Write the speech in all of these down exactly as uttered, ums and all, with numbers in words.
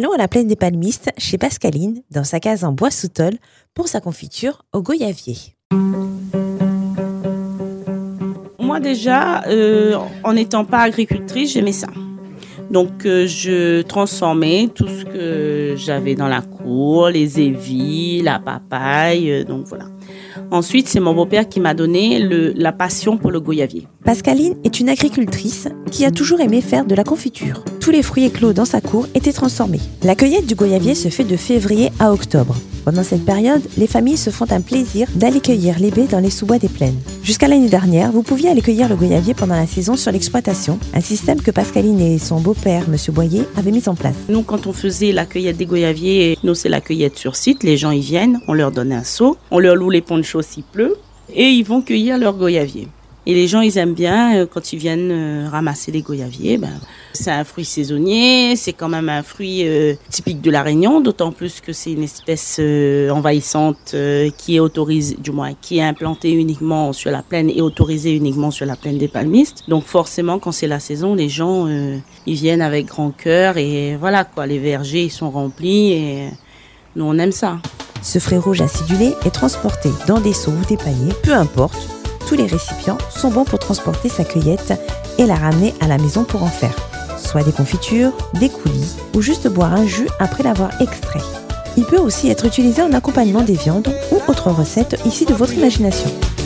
Allons à la plaine des Palmistes, chez Pascaline, dans sa case en bois sous tôle, pour sa confiture au goyavier. Moi déjà, euh, en n'étant pas agricultrice, j'aimais ça. Donc euh, je transformais tout ce que j'avais dans la cour, les évis, la papaye, euh, donc voilà. Ensuite, c'est mon beau-père qui m'a donné le, la passion pour le goyavier. Pascaline est une agricultrice qui a toujours aimé faire de la confiture. Tous les fruits éclos dans sa cour étaient transformés. La cueillette du goyavier se fait de février à octobre. Pendant cette période, les familles se font un plaisir d'aller cueillir les baies dans les sous-bois des plaines. Jusqu'à l'année dernière, vous pouviez aller cueillir le goyavier pendant la saison sur l'exploitation, un système que Pascaline et son beau-père, Monsieur Boyer, avaient mis en place. Nous, quand on faisait la cueillette des goyaviers, nous, c'est la cueillette sur site. Les gens, ils viennent, on leur donne un seau, on leur loue les ponchos s'il pleut, et ils vont cueillir leur goyavier. Et les gens, ils aiment bien euh, quand ils viennent euh, ramasser les goyaviers. Ben, c'est un fruit saisonnier, c'est quand même un fruit euh, typique de la Réunion, d'autant plus que c'est une espèce euh, envahissante euh, qui est autorisée, du moins qui est implantée uniquement sur la plaine et autorisée uniquement sur la plaine des Palmistes. Donc forcément, quand c'est la saison, les gens euh, ils viennent avec grand cœur et voilà quoi, les vergers ils sont remplis et nous on aime ça. Ce fruit rouge acidulé est transporté dans des seaux ou des paniers, peu importe. Tous les récipients sont bons pour transporter sa cueillette et la ramener à la maison pour en faire soit des confitures, des coulis ou juste boire un jus après l'avoir extrait. Il peut aussi être utilisé en accompagnement des viandes ou autres recettes issues de votre imagination.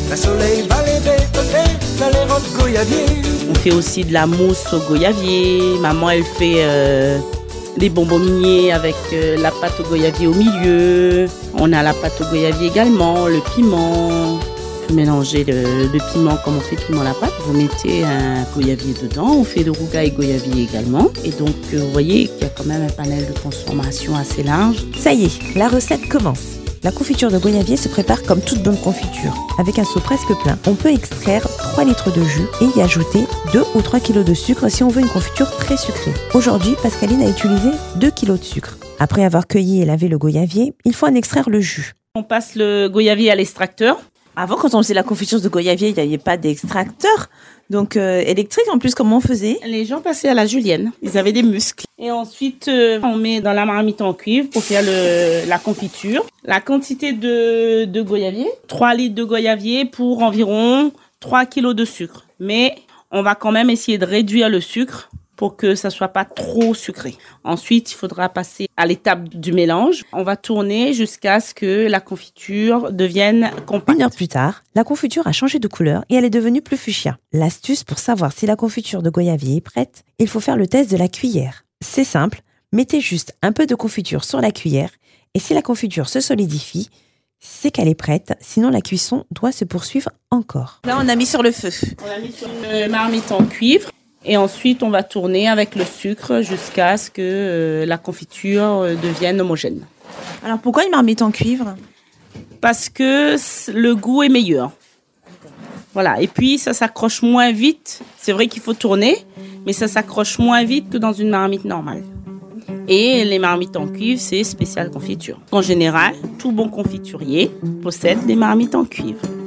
On fait aussi de la mousse au goyavier. Maman, elle fait euh, des bonbons miniers avec euh, la pâte au goyavier au milieu. On a la pâte au goyavier également, le piment. Vous mélangez le, le piment comme on fait piment à la pâte. Vous mettez un goyavier dedans. On fait de rougail goyavier également. Et donc, euh, vous voyez qu'il y a quand même un panel de transformation assez large. Ça y est, la recette commence. La confiture de goyavier se prépare comme toute bonne confiture. Avec un seau presque plein, on peut extraire trois litres de jus et y ajouter deux ou trois kilos de sucre si on veut une confiture très sucrée. Aujourd'hui, Pascaline a utilisé deux kilos de sucre. Après avoir cueilli et lavé le goyavier, il faut en extraire le jus. On passe le goyavier à l'extracteur. Avant, quand on faisait la confiture de goyavier, il n'y avait pas d'extracteur. Donc, euh, électrique, en plus, comment on faisait ? Les gens passaient à la julienne. Ils avaient des muscles. Et ensuite, euh, on met dans la marmite en cuivre pour faire le, la confiture. La quantité de, de goyavier, trois litres de goyavier pour environ trois kilos de sucre. Mais on va quand même essayer de réduire le sucre pour que ça soit pas trop sucré. Ensuite, il faudra passer à l'étape du mélange. On va tourner jusqu'à ce que la confiture devienne compacte. Une heure plus tard, la confiture a changé de couleur et elle est devenue plus fuchsia. L'astuce pour savoir si la confiture de goyavier est prête, il faut faire le test de la cuillère. C'est simple, mettez juste un peu de confiture sur la cuillère et si la confiture se solidifie, c'est qu'elle est prête, sinon la cuisson doit se poursuivre encore. Là, on a mis sur le feu. On a mis sur une marmite en cuivre. Et ensuite, on va tourner avec le sucre jusqu'à ce que euh, la confiture euh, devienne homogène. Alors, pourquoi une marmite en cuivre ? Parce que le goût est meilleur. Voilà. Et puis, ça s'accroche moins vite. C'est vrai qu'il faut tourner, mais ça s'accroche moins vite que dans une marmite normale. Et les marmites en cuivre, c'est spécial confiture. En général, tout bon confiturier possède des marmites en cuivre.